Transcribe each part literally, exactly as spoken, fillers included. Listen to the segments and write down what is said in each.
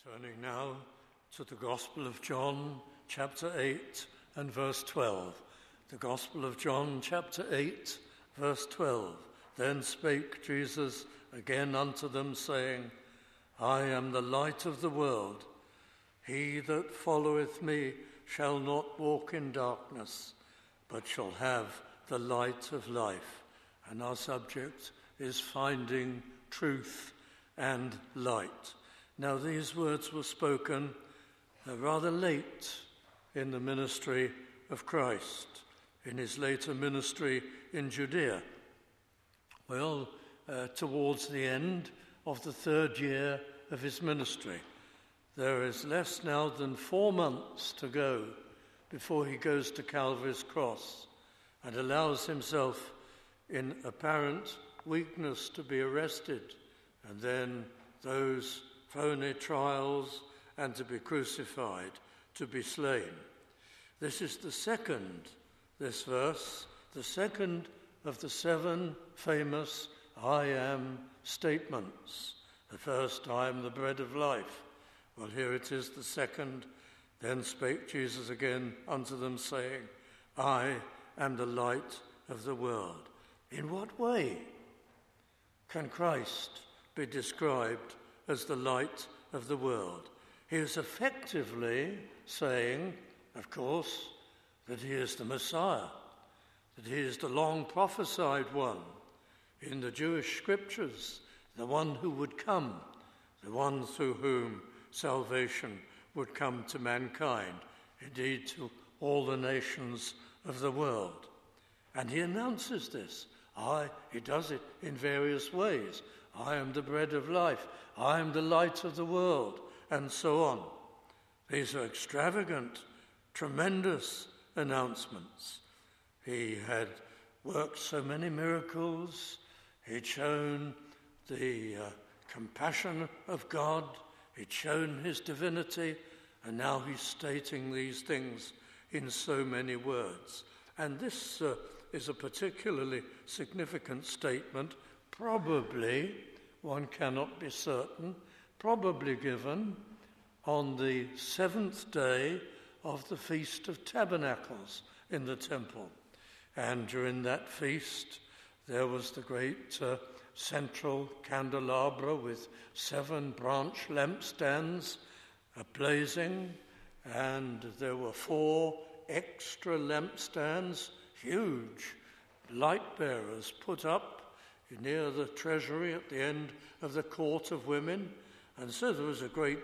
Turning now to the Gospel of John, chapter eight and verse twelve. The Gospel of John, chapter eight, verse twelve. Then spake Jesus again unto them, saying, I am the light of the world. He that followeth me shall not walk in darkness, but shall have the light of life. And our subject is finding truth and light. Now, these words were spoken uh, rather late in the ministry of Christ, in his later ministry in Judea. Well, uh, towards the end of the third year of his ministry, there is less now than four months to go before he goes to Calvary's cross and allows himself in apparent weakness to be arrested, and then those phony trials, and to be crucified, to be slain. This is the second, this verse, the second of the seven famous I am statements. The first, I am the bread of life. Well, here it is, the second. Then spake Jesus again unto them, saying, I am the light of the world. In what way can Christ be described as the light of the world? He is effectively saying, of course, that he is the Messiah, that he is the long prophesied one in the Jewish scriptures, the one who would come, the one through whom salvation would come to mankind, indeed to all the nations of the world. And he announces this. I, he does it in various ways. I am the bread of life. I am the light of the world, and so on. These are extravagant, tremendous announcements. He had worked so many miracles. He'd shown the uh, compassion of God. He'd shown his divinity, and now he's stating these things in so many words. And this uh, is a particularly significant statement, probably, one cannot be certain, probably given on the seventh day of the Feast of Tabernacles in the temple. And during that feast, there was the great uh, central candelabra with seven branch lampstands uh, blazing, and there were four extra lampstands, huge light bearers, put up near the treasury at the end of the court of women. And so there was a great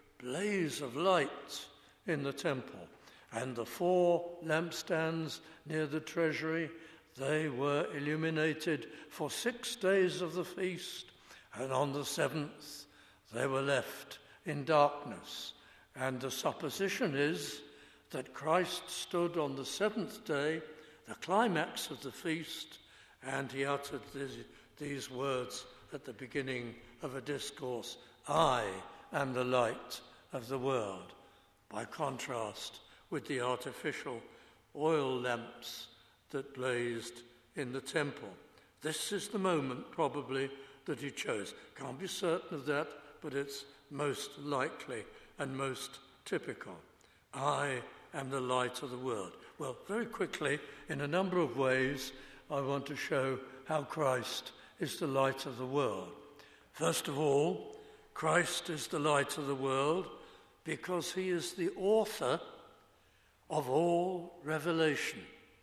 blaze of light in the temple. And the four lampstands near the treasury, they were illuminated for six days of the feast. And on the seventh, they were left in darkness. And the supposition is that Christ stood on the seventh day, the climax of the feast, and he uttered these, these words at the beginning of a discourse, I am the light of the world, by contrast with the artificial oil lamps that blazed in the temple. This is the moment, probably, that he chose. Can't be certain of that, but it's most likely and most typical. I am the light of the world. Well, very quickly, in a number of ways, I want to show how Christ is the light of the world. First of all, Christ is the light of the world because he is the author of all revelation.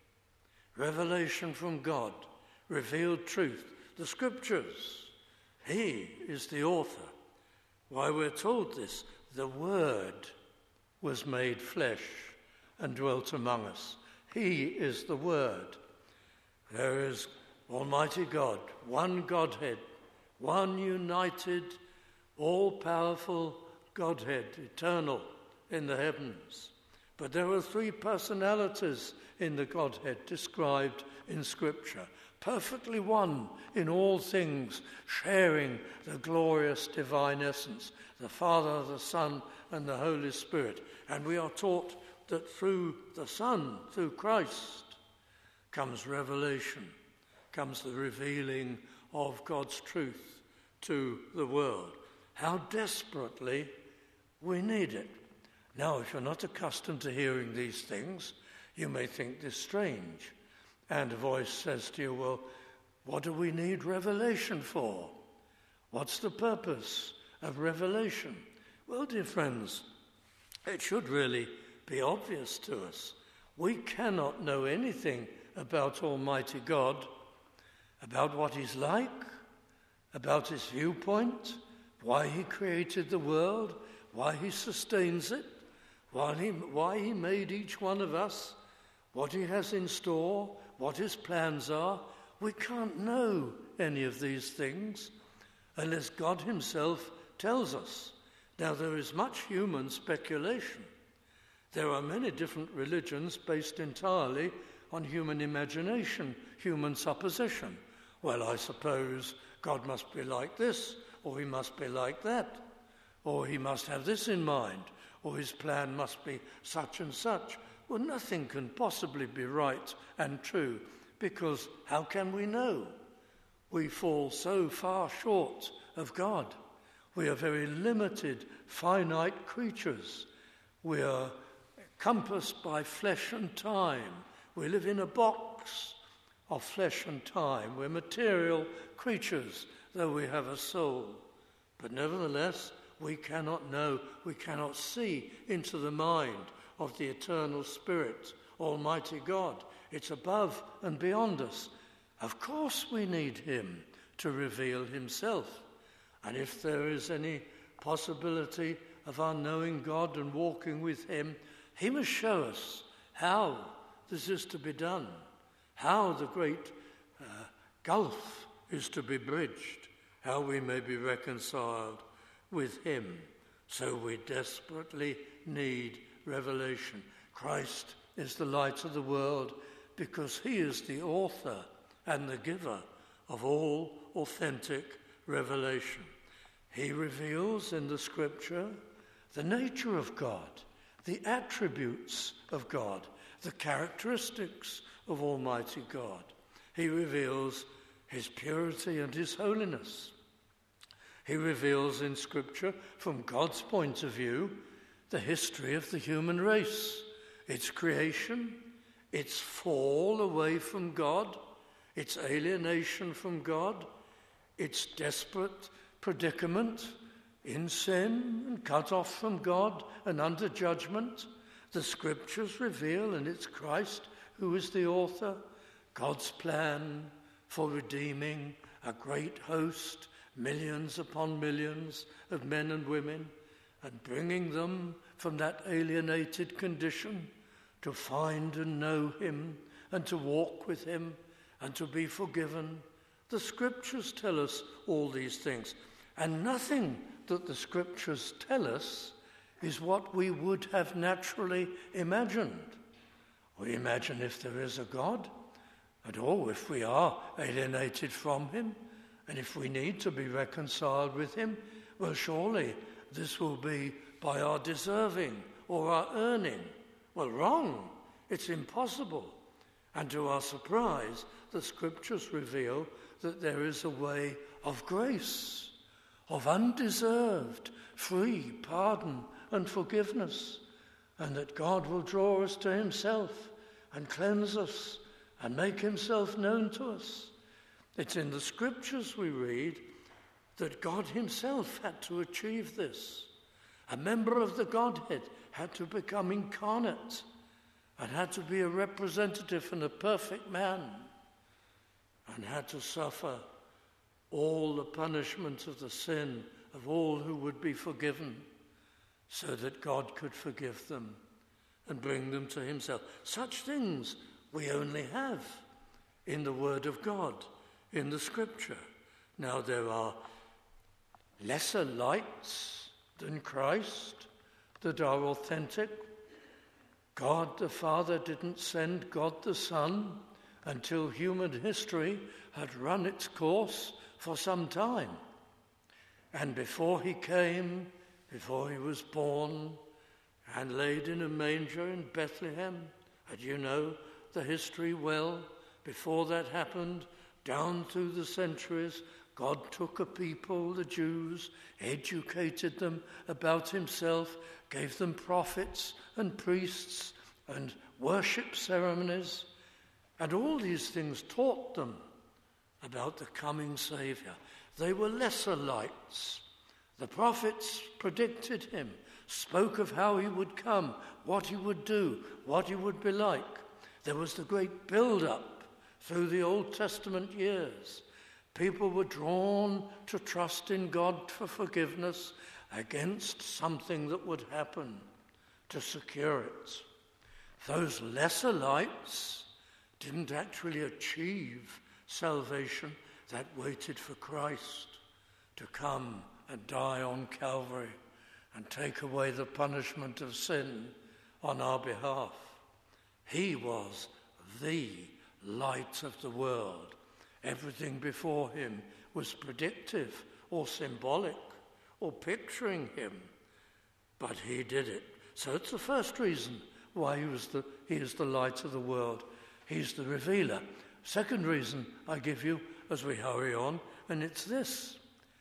Revelation from God, revealed truth, the scriptures. He is the author. Why we're told this? The Word was made flesh and dwelt among us. He is the Word. There is Almighty God, one Godhead, one united, all-powerful Godhead, eternal in the heavens. But there are three personalities in the Godhead described in Scripture, perfectly one in all things, sharing the glorious divine essence, the Father, the Son, and the Holy Spirit. And we are taught that through the Son, through Christ, comes revelation, comes the revealing of God's truth to the world. How desperately we need it. Now, if you're not accustomed to hearing these things, you may think this strange. And a voice says to you, well, what do we need revelation for? What's the purpose of revelation? Well, dear friends, it should really be obvious to us. We cannot know anything about Almighty God, about what he's like, about his viewpoint, why he created the world, why he sustains it, why he, why he made each one of us, what he has in store, what his plans are. We can't know any of these things unless God himself tells us. Now, there is much human speculation. There are many different religions based entirely on human imagination, human supposition. Well, I suppose God must be like this, or he must be like that, or he must have this in mind, or his plan must be such and such. Well, nothing can possibly be right and true, because how can we know? We fall so far short of God. We are very limited, finite creatures. We are compassed by flesh and time. We live in a box of flesh and time. We're material creatures, though we have a soul. But nevertheless, we cannot know, we cannot see into the mind of the eternal Spirit, Almighty God. It's above and beyond us. Of course we need him to reveal himself. And if there is any possibility of our knowing God and walking with him, he must show us how this is to be done, how the great uh, gulf is to be bridged, how we may be reconciled with him. So we desperately need revelation. Christ is the light of the world because he is the author and the giver of all authentic revelation. He reveals in the Scripture the nature of God, the attributes of God, the characteristics of Almighty God. He reveals his purity and his holiness. He reveals in Scripture, from God's point of view, the history of the human race, its creation, its fall away from God, its alienation from God, its desperate predicament in sin and cut off from God and under judgment. The Scriptures reveal, and it's Christ who is the author, God's plan for redeeming a great host, millions upon millions of men and women, and bringing them from that alienated condition to find and know him and to walk with him and to be forgiven. The Scriptures tell us all these things, and nothing that the Scriptures tell us is what we would have naturally imagined. We imagine if there is a God, and oh, if we are alienated from him, and if we need to be reconciled with him, well, surely this will be by our deserving or our earning. Well, wrong. It's impossible. And to our surprise, the Scriptures reveal that there is a way of grace, of undeserved, free pardon and forgiveness, and that God will draw us to himself and cleanse us and make himself known to us. It's in the Scriptures we read that God himself had to achieve this. A member of the Godhead had to become incarnate and had to be a representative and a perfect man and had to suffer all the punishment of the sin of all who would be forgiven so that God could forgive them and bring them to himself. Such things we only have in the Word of God, in the Scripture. Now, there are lesser lights than Christ that are authentic. God the Father didn't send God the Son until human history had run its course for some time. And before he came, before he was born and laid in a manger in Bethlehem, and you know the history well, before that happened, down through the centuries, God took a people, the Jews, educated them about himself, gave them prophets and priests and worship ceremonies, and all these things taught them about the coming Saviour. They were lesser lights. The prophets predicted him, spoke of how he would come, what he would do, what he would be like. There was the great build-up through the Old Testament years. People were drawn to trust in God for forgiveness against something that would happen to secure it. Those lesser lights didn't actually achieve salvation. That waited for Christ to come and die on Calvary and take away the punishment of sin on our behalf. He was the light of the world. Everything before him was predictive or symbolic or picturing him, but he did it. So it's the first reason why he was the he is the light of the world. He's the revealer. Second reason I give you as we hurry on, and it's this.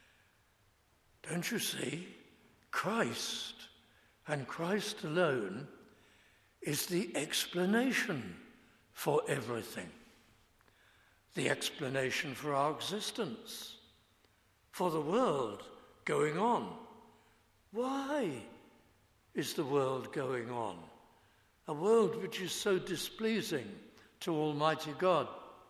Don't you see? Christ, and Christ alone, is the explanation for everything. The explanation for our existence, for the world going on. Why is the world going on? A world which is so displeasing to Almighty God.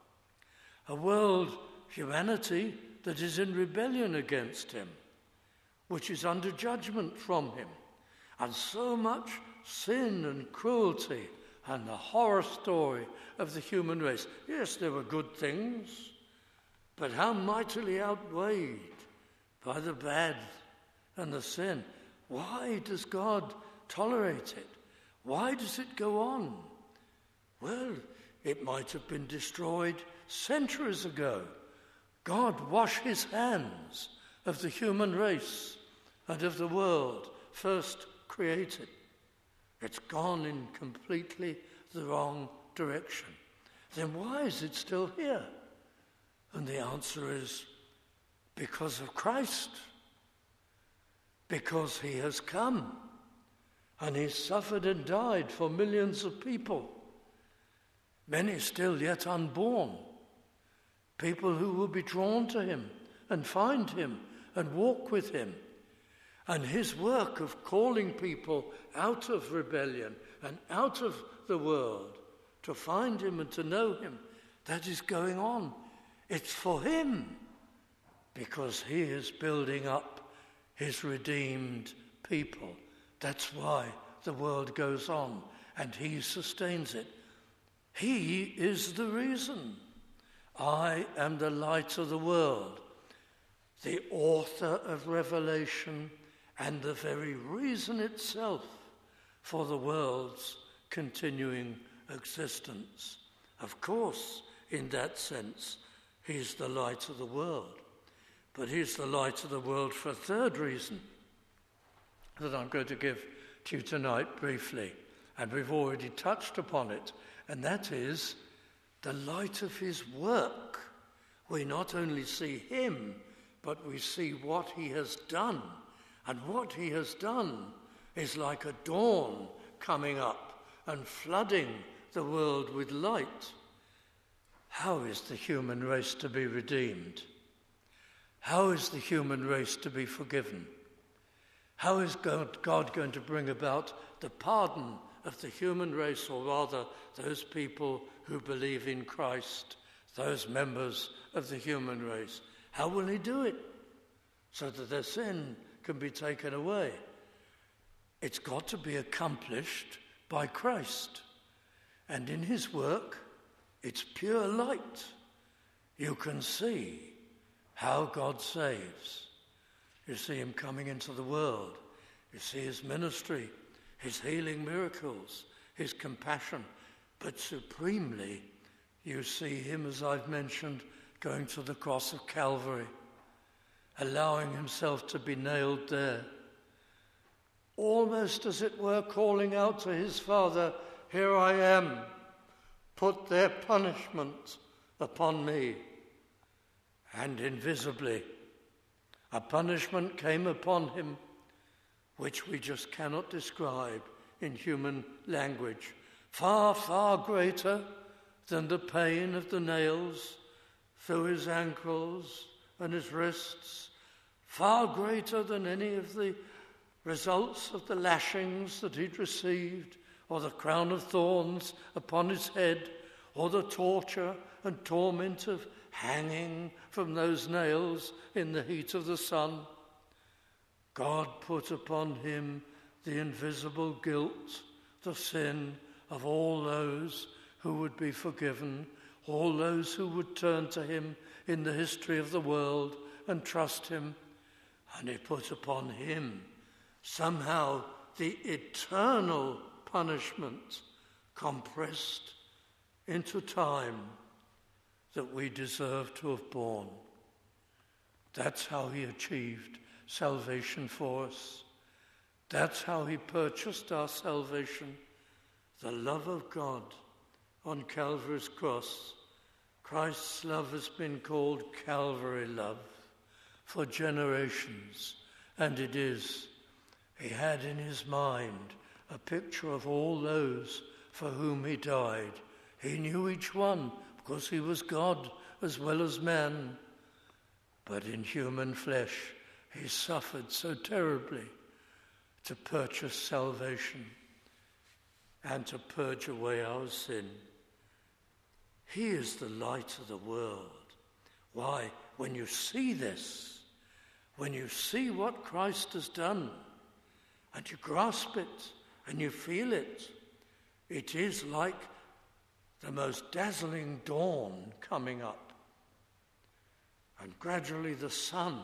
A world, humanity, that is in rebellion against him, which is under judgment from him. And so much sin and cruelty and the horror story of the human race. Yes, there were good things, but how mightily outweighed by the bad and the sin. Why does God tolerate it? Why does it go on? Well, it might have been destroyed centuries ago. God washed his hands of the human race and of the world first created. It's gone in completely the wrong direction. Then why is it still here? And the answer is because of Christ. Because he has come and he suffered and died for millions of people. Many still yet unborn. People who will be drawn to him and find him and walk with him. And his work of calling people out of rebellion and out of the world to find him and to know him, that is going on. It's for him, because he is building up his redeemed people. That's why the world goes on, and he sustains it. He is the reason. I am the light of the world, the author of Revelation, and the very reason itself for the world's continuing existence. Of course, in that sense, he's the light of the world. But he's the light of the world for a third reason that I'm going to give to you tonight briefly, and we've already touched upon it, and that is the light of his work. We not only see him, but we see what he has done. And what he has done is like a dawn coming up and flooding the world with light. How is the human race to be redeemed? How is the human race to be forgiven? How is God, God going to bring about the pardon of the human race, or rather those people who believe in Christ, those members of the human race? How will he do it so that their sin can be taken away? It's got to be accomplished by Christ. And in his work, it's pure light. You can see how God saves. You see him coming into the world. You see his ministry, his healing miracles, his compassion. But supremely, you see him, as I've mentioned, going to the cross of Calvary, allowing himself to be nailed there, almost as it were calling out to his Father, "Here I am, put their punishment upon me." and invisibly. A punishment came upon him which we just cannot describe in human language, far, far greater than the pain of the nails through his ankles and his wrists, far greater than any of the results of the lashings that he'd received, or the crown of thorns upon his head, or the torture and torment of hanging from those nails in the heat of the sun. God put upon him the invisible guilt, the sin of all those who would be forgiven, all those who would turn to him in the history of the world and trust him. And he put upon him somehow the eternal punishment compressed into time that we deserve to have borne. That's how he achieved salvation for us. That's how he purchased our salvation. The love of God on Calvary's cross. Christ's love has been called Calvary love for generations, and it is. He had in his mind a picture of all those for whom he died. He knew each one because he was God as well as man. But in human flesh, he suffered so terribly to purchase salvation and to purge away our sin. He is the light of the world. Why? When you see this, when you see what Christ has done, and you grasp it, and you feel it, it is like the most dazzling dawn coming up. And gradually the sun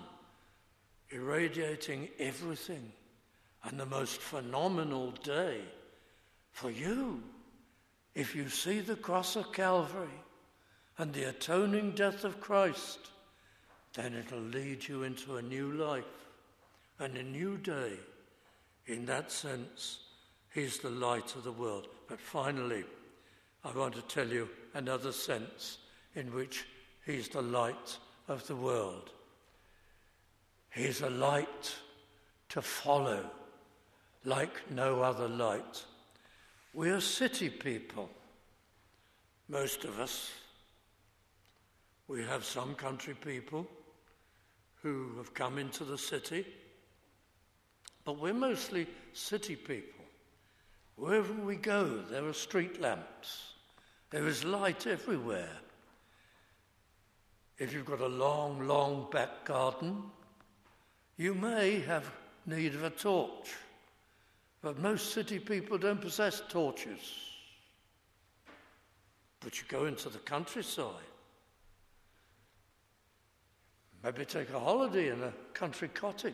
irradiating everything, and the most phenomenal day for you. If you see the cross of Calvary and the atoning death of Christ, then it'll lead you into a new life and a new day. In that sense, he's the light of the world. But finally, I want to tell you another sense in which he's the light of the world. He's a light to follow like no other light. We are city people, most of us. We have some country people who have come into the city, but we're mostly city people. Wherever we go, there are street lamps. There is light everywhere. If you've got a long, long back garden, you may have need of a torch. But most city people don't possess torches. But you go into the countryside. Maybe take a holiday in a country cottage.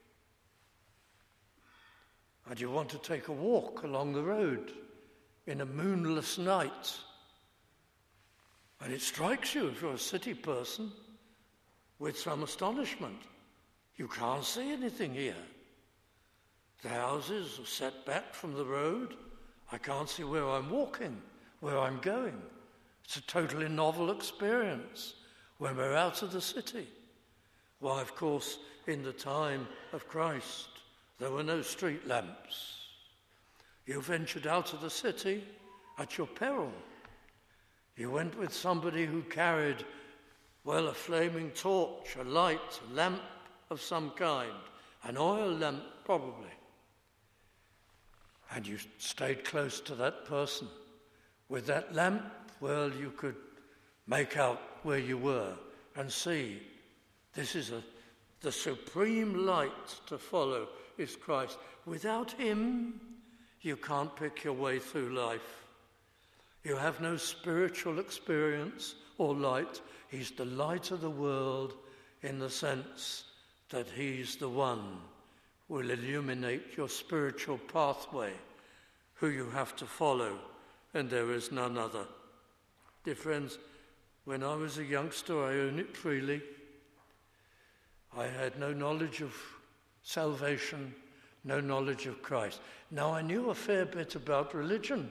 And you want to take a walk along the road in a moonless night. And it strikes you, if you're a city person, with some astonishment. You can't see anything here. The houses are set back from the road. I can't see where I'm walking, where I'm going. It's a totally novel experience when we're out of the city. Why, of course, in the time of Christ, there were no street lamps. You ventured out of the city at your peril. You went with somebody who carried, well, a flaming torch, a light, a lamp of some kind, an oil lamp probably. And you stayed close to that person. With that lamp, well, you could make out where you were and see this is a, the supreme light to follow is Christ. Without him, you can't pick your way through life. You have no spiritual experience or light. He's the light of the world in the sense that he's the one who will illuminate your spiritual pathway, who you have to follow, and there is none other. Dear friends, when I was a youngster, I own it freely, I had no knowledge of salvation, no knowledge of Christ. Now, I knew a fair bit about religion.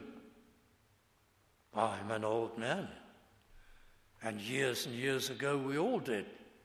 I'm an old man. And years and years ago, we all did.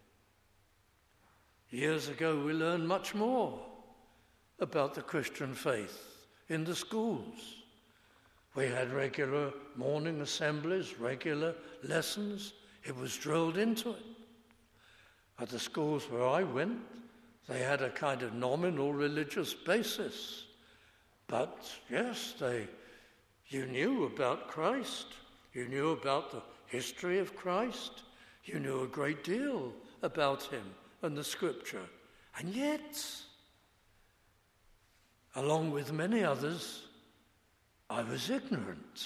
Years ago we learned much more about the Christian faith in the schools. We had regular morning assemblies, regular lessons. It was drilled into it. At the schools where I went, they had a kind of nominal religious basis. But yes, they, you knew about Christ. You knew about the history of Christ. You knew a great deal about him and the scripture. And yet, along with many others, I was ignorant.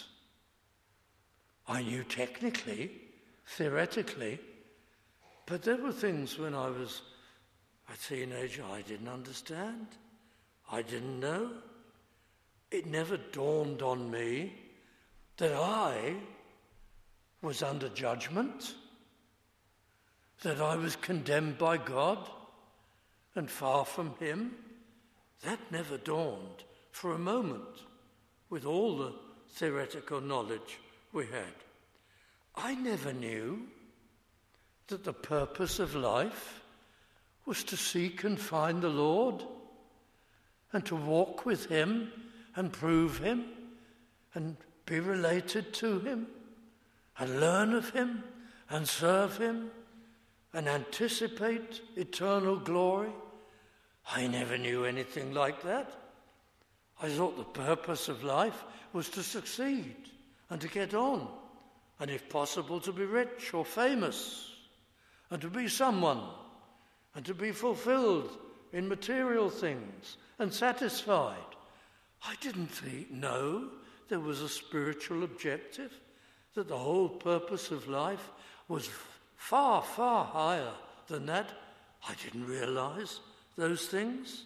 I knew technically, theoretically, but there were things when I was a teenager I didn't understand. I didn't know. It never dawned on me that I was under judgment, that I was condemned by God and far from him. That never dawned for a moment with all the theoretical knowledge we had. I never knew that the purpose of life was to seek and find the Lord and to walk with him and prove him and be related to him and learn of him and serve him and anticipate eternal glory. I never knew anything like that. I thought the purpose of life was to succeed and to get on, and if possible to be rich or famous, and to be someone, and to be fulfilled in material things and satisfied. I didn't think, know there was a spiritual objective, that the whole purpose of life was far, far higher than that. I didn't realize those things.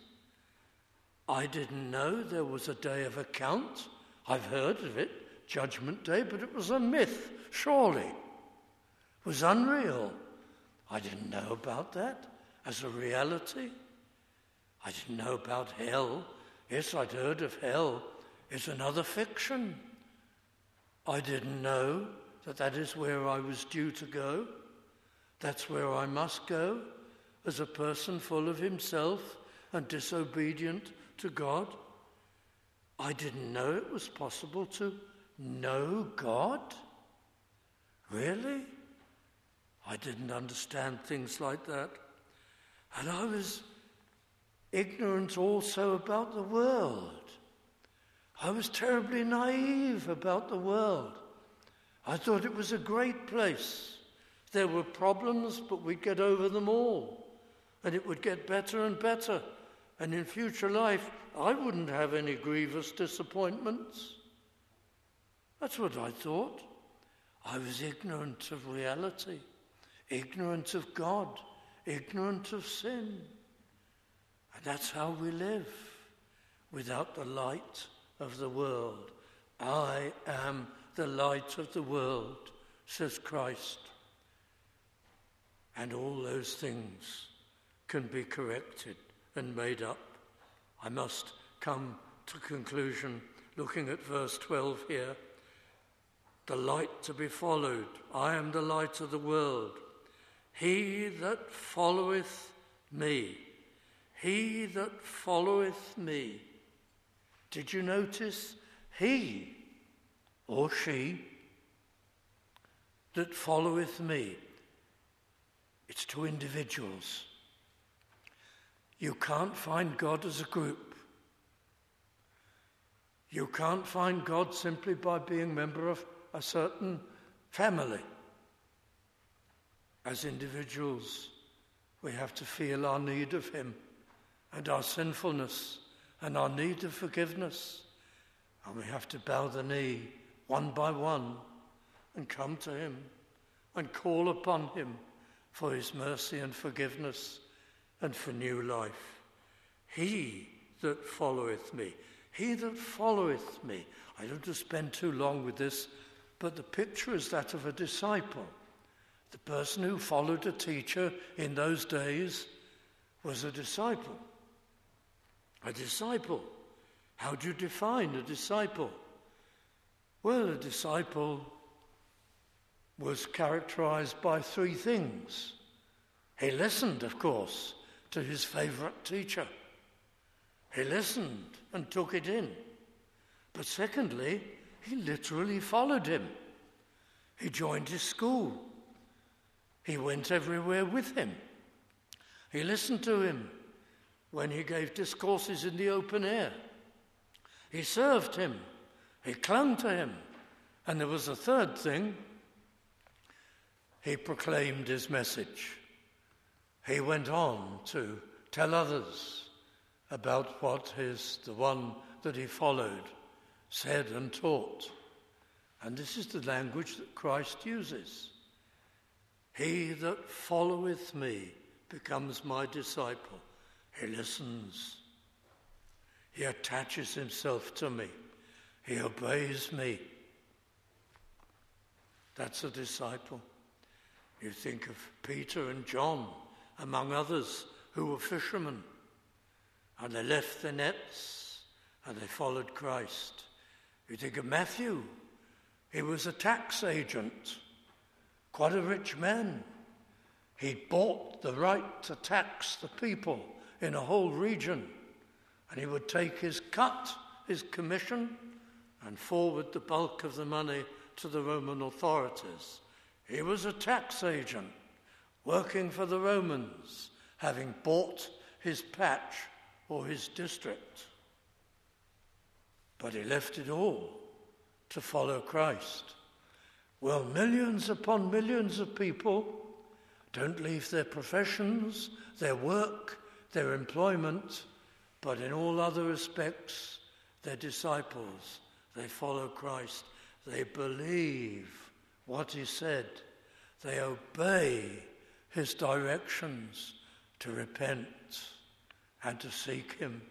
I didn't know there was a day of account. I've heard of it, Judgment Day, but it was a myth, surely. It was unreal. I didn't know about that as a reality. I didn't know about hell. Yes, I'd heard of hell. It's another fiction. I didn't know that that is where I was due to go. That's where I must go as a person full of himself and disobedient to God. I didn't know it was possible to know God. Really? I didn't understand things like that. And I was ignorant also about the world. I was terribly naive about the world. I thought it was a great place. There were problems, but we'd get over them all. And it would get better and better. And in future life, I wouldn't have any grievous disappointments. That's what I thought. I was ignorant of reality, ignorant of God, ignorant of sin. And that's how we live, without the light of the world. I am the light of the world, says Christ. And all those things can be corrected and made up. I must come to conclusion looking at verse twelve here. The light to be followed. I am the light of the world. He that followeth me, he that followeth me. Did you notice? He or she that followeth me. It's two individuals. You can't find God as a group. You can't find God simply by being a member of a certain family. As individuals, we have to feel our need of him and our sinfulness and our need of forgiveness. And we have to bow the knee one by one and come to him and call upon him for his mercy and forgiveness and for new life. He that followeth me, he that followeth me. I don't want to spend too long with this, but the picture is that of a disciple. The person who followed a teacher in those days was a disciple. A disciple. How do you define a disciple? Well, a disciple was characterized by three things. He listened, of course, to his favorite teacher. He listened and took it in. But secondly, he literally followed him. He joined his school. He went everywhere with him. He listened to him when he gave discourses in the open air. He served him. He clung to him. And there was a third thing. He proclaimed his message. He went on to tell others about what his, the one that he followed, said and taught. And this is the language that Christ uses. He that followeth me becomes my disciple. He listens. He attaches himself to me. He obeys me. That's a disciple. You think of Peter and John, among others, who were fishermen. And they left their nets and they followed Christ. You think of Matthew. He was a tax agent, quite a rich man. He bought the right to tax the people in a whole region. And he would take his cut, his commission, and forward the bulk of the money to the Roman authorities. He was a tax agent, working for the Romans, having bought his patch or his district. But he left it all to follow Christ. Well, millions upon millions of people don't leave their professions, their work, their employment, but in all other respects, they're disciples. They follow Christ. They believe what he said. They obey his directions to repent and to seek him.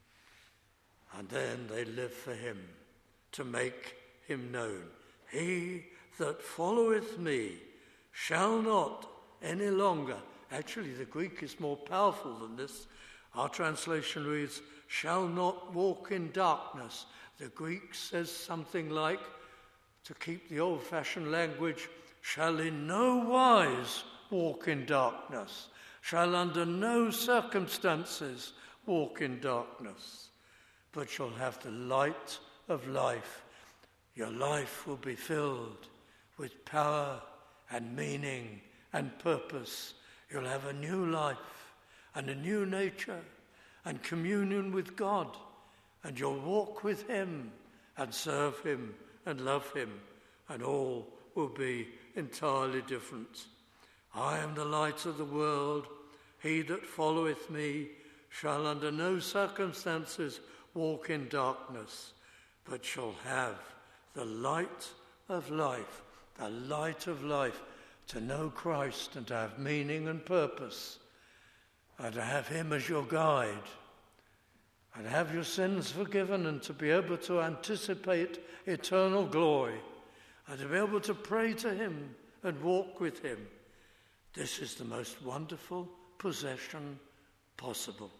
And then they live for him, to make him known. He that followeth me shall not any longer. Actually, the Greek is more powerful than this. Our translation reads, shall not walk in darkness. The Greek says something like, to keep the old-fashioned language, shall in no wise walk in darkness, shall under no circumstances walk in darkness, but shall have the light of life. Your life will be filled with power and meaning and purpose. You'll have a new life and a new nature and communion with God, and you'll walk with him and serve him and love him, and all will be entirely different. I am the light of the world. He that followeth me shall under no circumstances walk in darkness, but shall have the light of life, the light of life, to know Christ and to have meaning and purpose, and to have him as your guide, and have your sins forgiven, and to be able to anticipate eternal glory, and to be able to pray to him and walk with him. This is the most wonderful possession possible.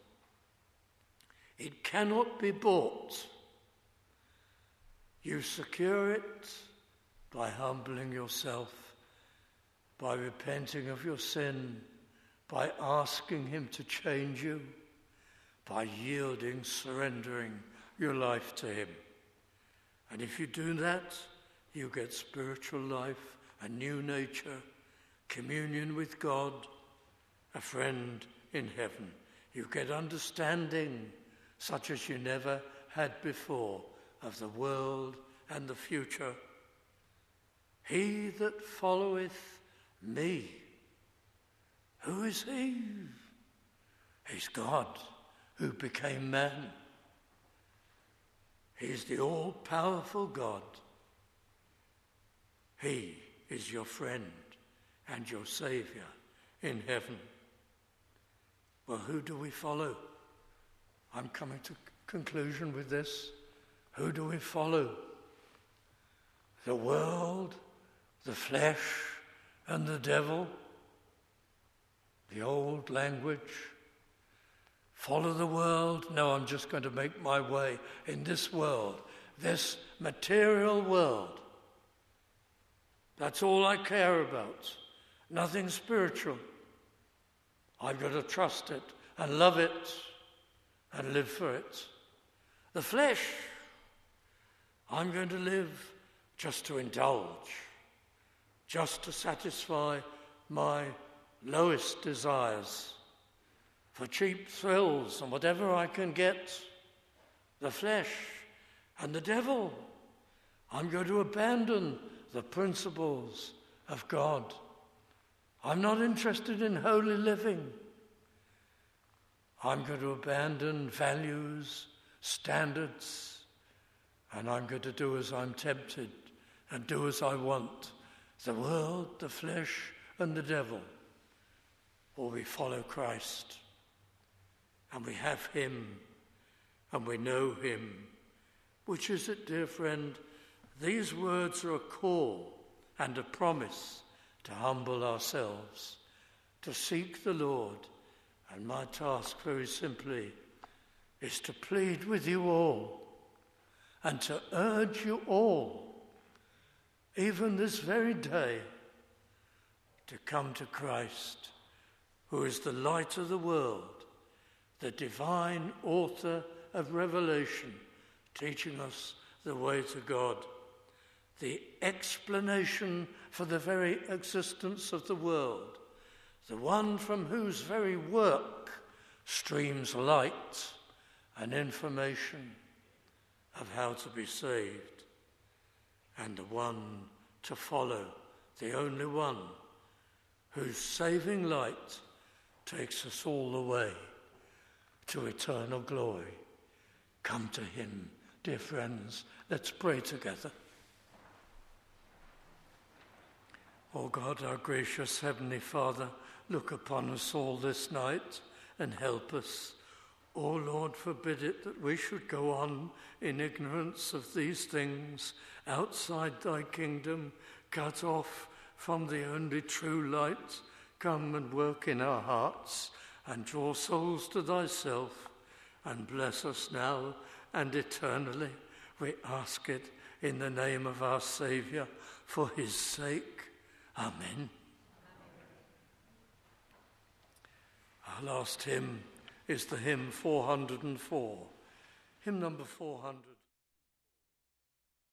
It cannot be bought. You secure it by humbling yourself, by repenting of your sin, by asking him to change you, by yielding, surrendering your life to him. And if you do that, you get spiritual life, a new nature, communion with God, a friend in heaven. You get understanding such as you never had before of the world and the future. He that followeth me. Who is he? He's God who became man. He's the all-powerful God. He is your friend and your Saviour in heaven. Well, who do we follow? I'm coming to conclusion with this. Who do we follow? The world, the flesh, and the devil? The old language. Follow the world? No, I'm just going to make my way in this world, this material world. That's all I care about. Nothing spiritual. I've got to trust it and love it and live for it. The flesh, I'm going to live just to indulge, just to satisfy my lowest desires, for cheap thrills and whatever I can get. The flesh and the devil, I'm going to abandon the principles of God. I'm not interested in holy living. I'm going to abandon values, standards, and I'm going to do as I'm tempted and do as I want. The world, the flesh, and the devil. Or we follow Christ, and we have him, and we know him. Which is it, dear friend? These words are a call and a promise to humble ourselves, to seek the Lord. And my task, very simply, is to plead with you all and to urge you all, even this very day, to come to Christ, who is the light of the world, the divine author of revelation, teaching us the way to God, the explanation for the very existence of the world, the one from whose very work streams light and information of how to be saved, and the one to follow, the only one whose saving light takes us all the way to eternal glory. Come to him, dear friends. Let's pray together. O God, our gracious Heavenly Father, look upon us all this night and help us. O Lord, forbid it that we should go on in ignorance of these things outside thy kingdom, cut off from the only true light. Come and work in our hearts and draw souls to thyself, and bless us now and eternally. We ask it in the name of our Saviour, for his sake. Amen. Our last hymn is the hymn four hundred four, hymn number four hundred.